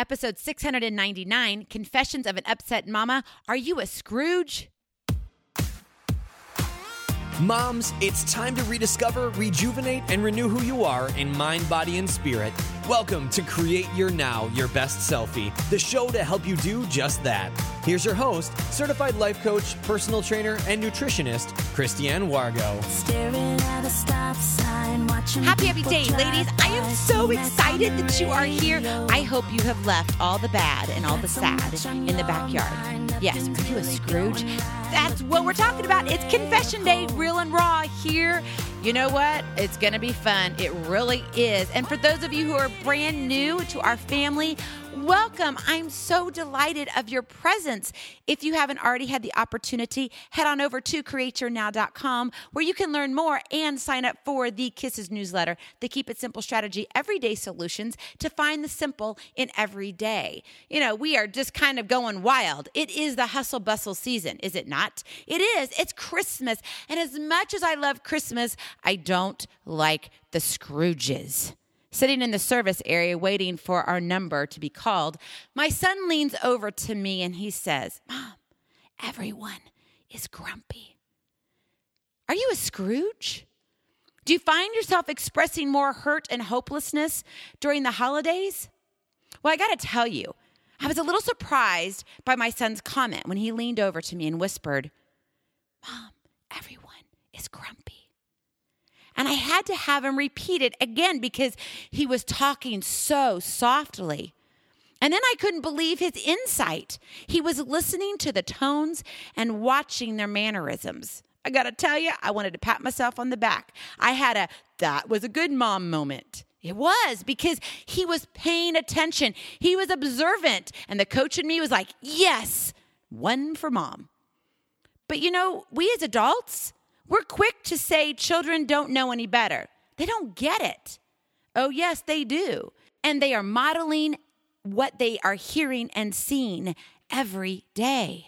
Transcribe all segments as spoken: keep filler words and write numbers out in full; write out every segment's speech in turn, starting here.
episode six hundred ninety-nine, Confessions of an Upset Mama. Are you a Scrooge? Moms, it's time to rediscover, rejuvenate, and renew who you are in mind, body, and spirit. Welcome to Create Your Now, Your Best Selfie, the show to help you do just that. Here's your host, certified life coach, personal trainer, and nutritionist, Christiane Wargo. Staring at a stop sign, watching Happy, happy people day, drive ladies. I am by, so singing excited on that the you are here. radio. I hope you have left all the bad and all the sad in the backyard. Yes, are you a Scrooge? That's what we're talking about. It's Confession Day, real and raw here. You know what? It's going to be fun. It really is. And for those of you who are brand new to our family, welcome. I'm so delighted of your presence. If you haven't already had the opportunity, head on over to create your now dot com where you can learn more and sign up for the Kisses newsletter, the Keep It Simple Strategy Everyday Solutions to find the simple in every day. You know, we are just kind of going wild. It is the hustle bustle season, is it not? It is. It's Christmas. And as much as I love Christmas, I don't like the Scrooges. Sitting in the service area waiting for our number to be called, my son leans over to me and he says, "Mom, everyone is grumpy." Are you a Scrooge? Do you find yourself expressing more hurt and hopelessness during the holidays? Well, I got to tell you, I was a little surprised by my son's comment when he leaned over to me and whispered, "Mom, everyone is grumpy." And I had to have him repeat it again because he was talking so softly. And then I couldn't believe his insight. He was listening to the tones and watching their mannerisms. I got to tell you, I wanted to pat myself on the back. I had a, that was a good mom moment. It was because he was paying attention. He was observant. And the coach in me was like, yes, one for mom. But you know, we as adults, we're quick to say children don't know any better. They don't get it. Oh, yes, they do. And they are modeling what they are hearing and seeing every day.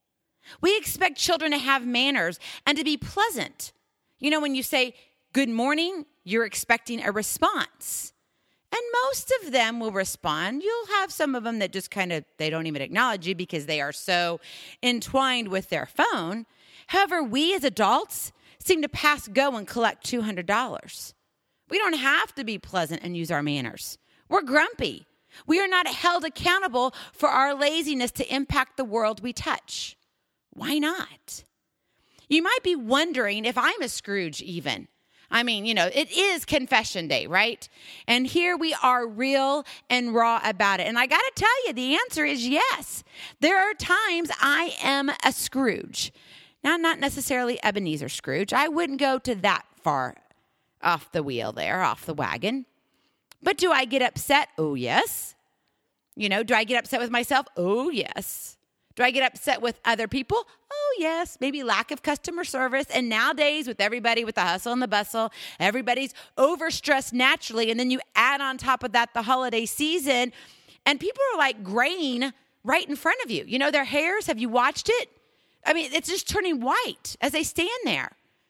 We expect children to have manners and to be pleasant. You know, when you say good morning, you're expecting a response. And most of them will respond. You'll have some of them that just kind of, they don't even acknowledge you because they are so entwined with their phone. However, we as adults seem to pass go and collect two hundred dollars. We don't have to be pleasant and use our manners. We're grumpy. We are not held accountable for our laziness to impact the world we touch. Why not? You might be wondering if I'm a Scrooge even. I mean, you know, it is Confession Day, right? And here we are real and raw about it. And I got to tell you, the answer is yes. There are times I am a Scrooge. Now, not necessarily Ebenezer Scrooge. I wouldn't go to that far off the wheel there, off the wagon. But do I get upset? Oh, yes. You know, do I get upset with myself? Oh, yes. Do I get upset with other people? Oh, yes. Maybe lack of customer service. And nowadays, with everybody with the hustle and the bustle, everybody's overstressed naturally. And then you add on top of that the holiday season, and people are like graying right in front of you. You know, their hairs, have you watched it? I mean, it's just turning white as they stand there.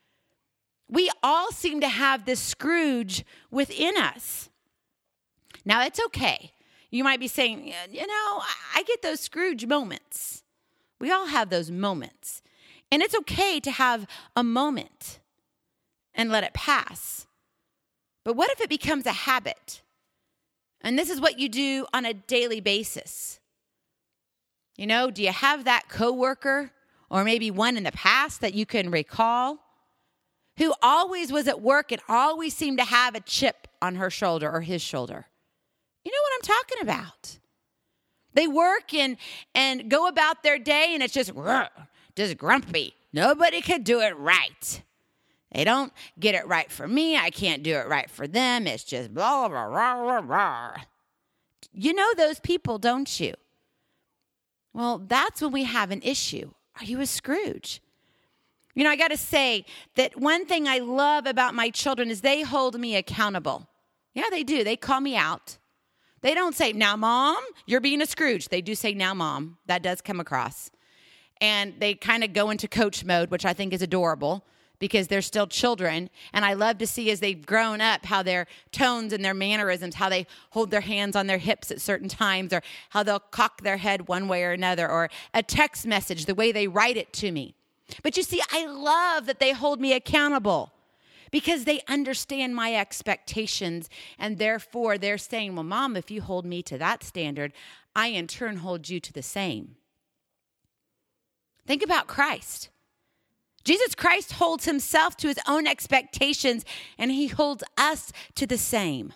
We all seem to have this Scrooge within us. Now, it's okay. You might be saying, you know, I get those Scrooge moments. We all have those moments. And it's okay to have a moment and let it pass. But what if it becomes a habit? And this is what you do on a daily basis. You know, do you have that coworker or maybe one in the past that you can recall who always was at work and always seemed to have a chip on her shoulder or his shoulder? You know what I'm talking about. They work and, and go about their day and it's just, just grumpy. Nobody can do it right. They don't get it right for me. I can't do it right for them. It's just blah, blah, blah, blah, blah. You know those people, don't you? Well, that's when we have an issue. Are you a Scrooge? You know, I got to say that one thing I love about my children is they hold me accountable. Yeah, they do. They call me out. They don't say, now, Mom, you're being a Scrooge. They do say, now, Mom. That does come across. And they kind of go into coach mode, which I think is adorable because they're still children. And I love to see as they've grown up how their tones and their mannerisms, how they hold their hands on their hips at certain times, or how they'll cock their head one way or another, or a text message, the way they write it to me. But you see, I love that they hold me accountable because they understand my expectations. And therefore, they're saying, well, Mom, if you hold me to that standard, I in turn hold you to the same. Think about Christ. Jesus Christ holds himself to his own expectations, and he holds us to the same.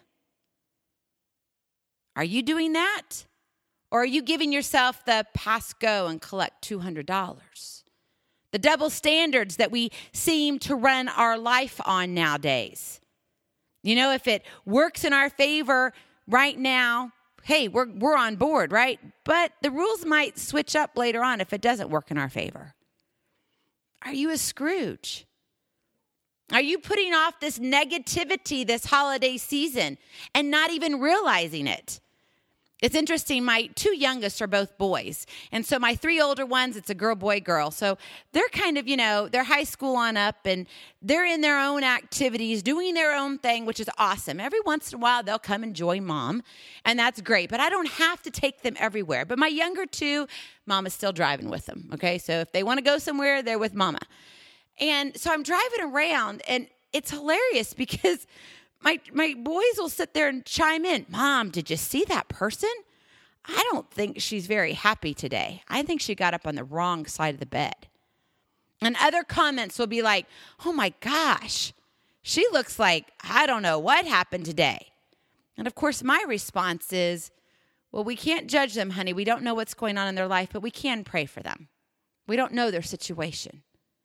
Are you doing that? Or are you giving yourself the pass go and collect two hundred dollars? The double standards that we seem to run our life on nowadays. You know, if it works in our favor right now, hey, we're we're on board, right? But the rules might switch up later on if it doesn't work in our favor. Are you a Scrooge? Are you putting off this negativity this holiday season and not even realizing it? It's interesting. My two youngest are both boys. And so my three older ones, it's a girl, boy, girl. So they're kind of, you know, they're high school on up and they're in their own activities, doing their own thing, which is awesome. Every once in a while, they'll come and join Mom, and that's great. But I don't have to take them everywhere. But my younger two, Mom is still driving with them, okay? So if they want to go somewhere, they're with Mama. And so I'm driving around, and it's hilarious because My my boys will sit there and chime in. Mom, did you see that person? I don't think she's very happy today. I think she got up on the wrong side of the bed. And other comments will be like, oh my gosh, she looks like I don't know what happened today. And of course, my response is, well, we can't judge them, honey. We don't know what's going on in their life, but we can pray for them. We don't know their situation.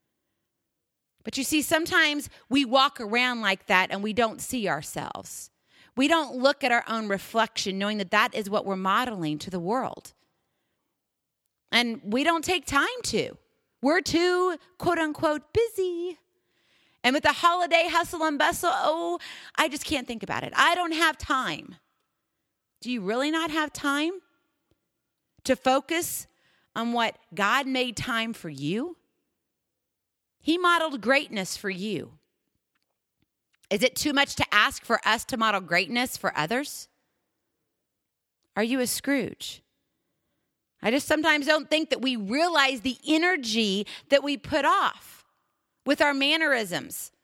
But you see, sometimes we walk around like that and we don't see ourselves. We don't look at our own reflection knowing that that is what we're modeling to the world. And we don't take time to. We're too, quote unquote, busy. And with the holiday hustle and bustle, oh, I just can't think about it. I don't have time. Do you really not have time to focus on what God made time for you? He modeled greatness for you. Is it too much to ask for us to model greatness for others? Are you a Scrooge? I just sometimes don't think that we realize the energy that we put off with our mannerisms,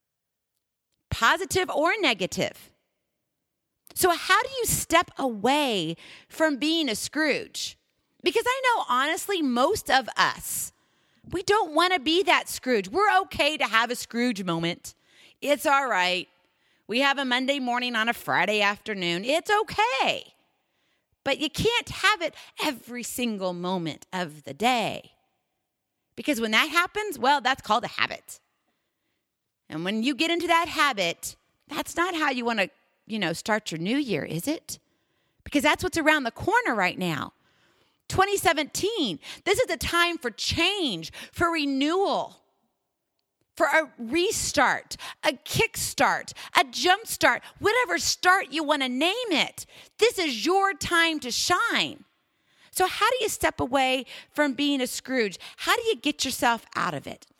positive or negative. So how do you step away from being a Scrooge? Because I know, honestly, most of us, we don't want to be that Scrooge. We're okay to have a Scrooge moment. It's all right. We have a Monday morning on a Friday afternoon. It's okay. But you can't have it every single moment of the day. Because when that happens, well, that's called a habit. And when you get into that habit, that's not how you want to, you know, start your new year, is it? Because that's what's around the corner right now. twenty seventeen, this is a time for change, for renewal, for a restart, a kickstart, a jump start, whatever start you want to name it. This is your time to shine. So how do you step away from being a Scrooge? How do you get yourself out of it?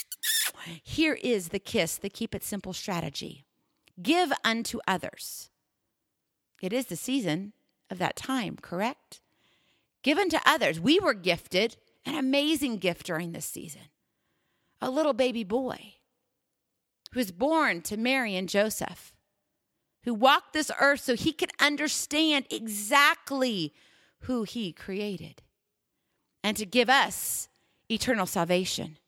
Here is the KISS, the Keep It Simple strategy. Give unto others. It is the season of that time, correct? Given to others. We were gifted an amazing gift during this season. A little baby boy who was born to Mary and Joseph, who walked this earth so he could understand exactly who he created and to give us eternal salvation.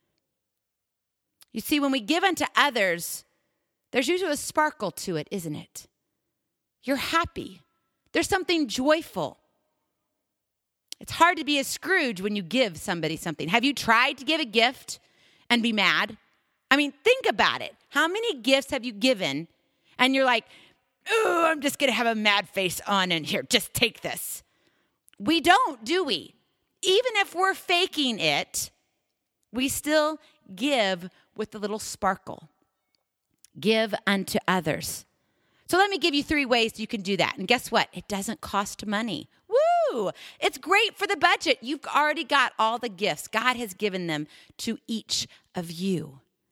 You see, when we give unto others, there's usually a sparkle to it, isn't it? You're happy. There's something joyful. It's hard to be a Scrooge when you give somebody something. Have you tried to give a gift and be mad? I mean, think about it. How many gifts have you given and you're like, oh, I'm just going to have a mad face on and here, just take this. We don't, do we? Even if we're faking it, we still give with a little sparkle. Give unto others. So let me give you three ways you can do that. And guess what? It doesn't cost money. Woo! It's great for the budget. You've already got all the gifts. God has given them to each of you.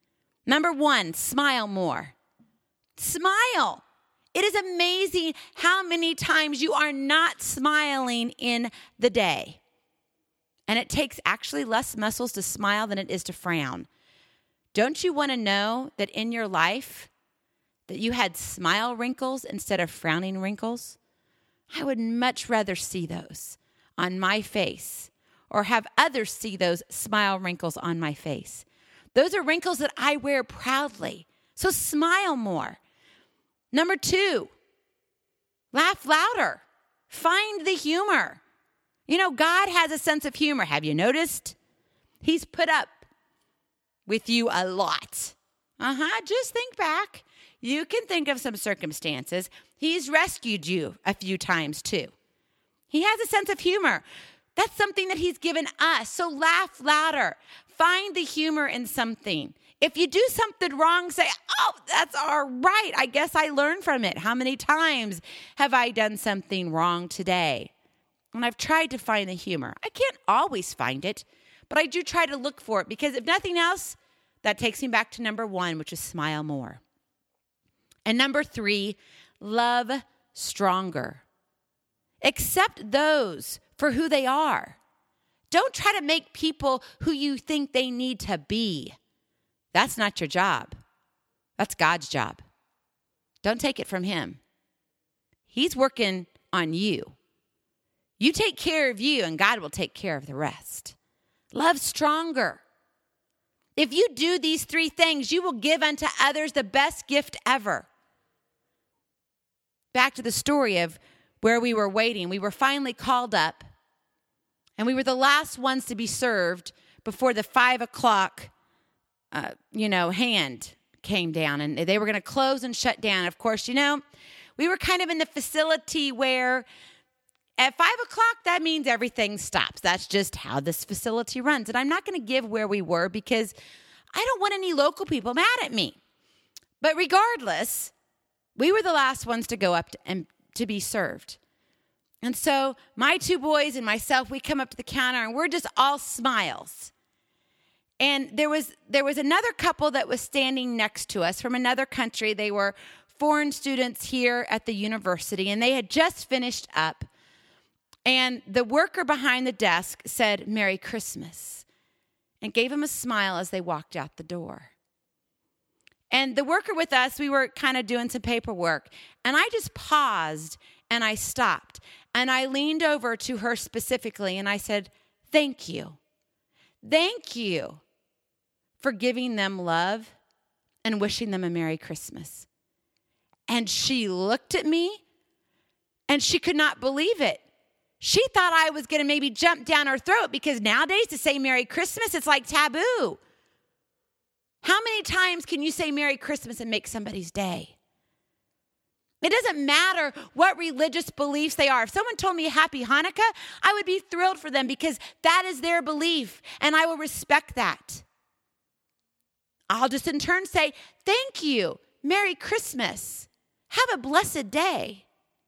Number one, smile more. Smile. It is amazing how many times you are not smiling in the day. And it takes actually less muscles to smile than it is to frown. Don't you want to know that in your life that you had smile wrinkles instead of frowning wrinkles? I would much rather see those on my face or have others see those smile wrinkles on my face. Those are wrinkles that I wear proudly. So smile more. Number two, laugh louder. Find the humor. You know, God has a sense of humor. Have you noticed? He's put up with you a lot. Uh-huh. Just think back. You can think of some circumstances. He's rescued you a few times too. He has a sense of humor. That's something that he's given us. So laugh louder. Find the humor in something. If you do something wrong, say, oh, that's all right. I guess I learned from it. How many times have I done something wrong today? And I've tried to find the humor. I can't always find it, but I do try to look for it because if nothing else, that takes me back to number one, which is smile more. And number three, love stronger. Accept those for who they are. Don't try to make people who you think they need to be. That's not your job. That's God's job. Don't take it from him. He's working on you. You take care of you, and God will take care of the rest. Love stronger. If you do these three things, you will give unto others the best gift ever. Back to the story of where we were waiting. We were finally called up, and we were the last ones to be served before the five o'clock, uh, you know, hand came down, and they were going to close and shut down. Of course, you know, we were kind of in the facility where at five o'clock, that means everything stops. That's just how this facility runs. And I'm not going to give where we were because I don't want any local people mad at me. But regardless, we were the last ones to go up to, and to be served. And so my two boys and myself, we come up to the counter and we're just all smiles. And there was there was another couple that was standing next to us from another country. They were foreign students here at the university, and they had just finished up. And the worker behind the desk said, "Merry Christmas," and gave him a smile as they walked out the door. And the worker with us, we were kind of doing some paperwork, and I just paused and I stopped. And I leaned over to her specifically and I said, "Thank you. Thank you for giving them love and wishing them a Merry Christmas." And she looked at me and she could not believe it. She thought I was going to maybe jump down her throat because nowadays to say Merry Christmas, it's like taboo. How many times can you say Merry Christmas and make somebody's day? It doesn't matter what religious beliefs they are. If someone told me Happy Hanukkah, I would be thrilled for them because that is their belief, and I will respect that. I'll just in turn say, "Thank you. Merry Christmas. Have a blessed day."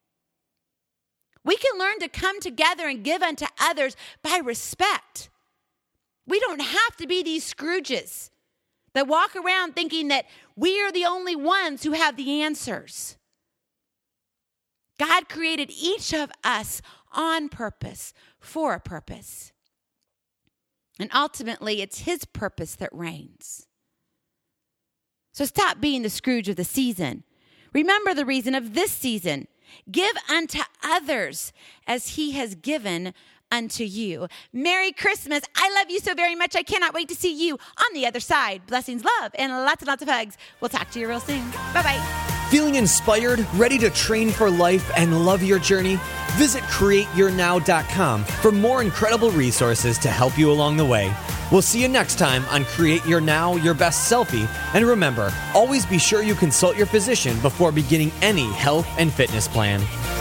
We can learn to come together and give unto others by respect. We don't have to be these Scrooges that walk around thinking that we are the only ones who have the answers. God created each of us on purpose, for a purpose. And ultimately, it's his purpose that reigns. So stop being the Scrooge of the season. Remember the reason of this season. Give unto others as he has given unto you. Merry Christmas. I love you so very much. I cannot wait to see you on the other side. Blessings, love, and lots and lots of hugs. We'll talk to you real soon. Bye-bye. Feeling inspired, ready to train for life, and love your journey? Visit create your now dot com for more incredible resources to help you along the way. We'll see you next time on Create Your Now, Your Best Selfie. And remember, always be sure you consult your physician before beginning any health and fitness plan.